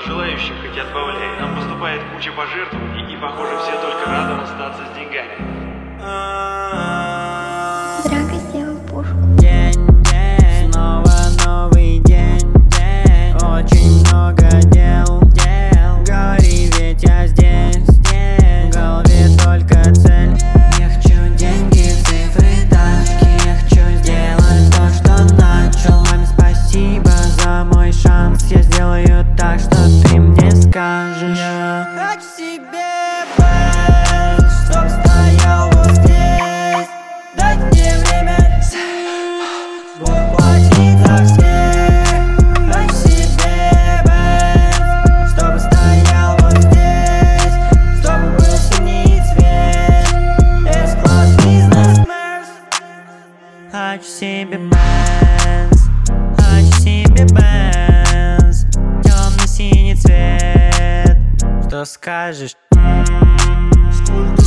желающих хоть отбавляй. Нам поступает куча пожертвований, и похоже, все только рады расстаться с деньгами. Драго сделал пушку. День, снова новый день, очень много дел, говори, ведь я здесь, в голове только цель. Я хочу деньги, цифры, тачки, я хочу сделать то, что начал. Маме спасибо за мой шанс, я сделаю так, что ты мне скажешь. Я хочу себе бэкс, чтоб стоял вот здесь, дать мне время, буду платить за всех. Хочу себе бэкс, чтобы стоял вот здесь, чтобы был синий цвет, S-класс, бизнес-мерс. Хочу себе бэкс, хочу себе бэкс, темно-синий цвет. Что скажешь? Сколько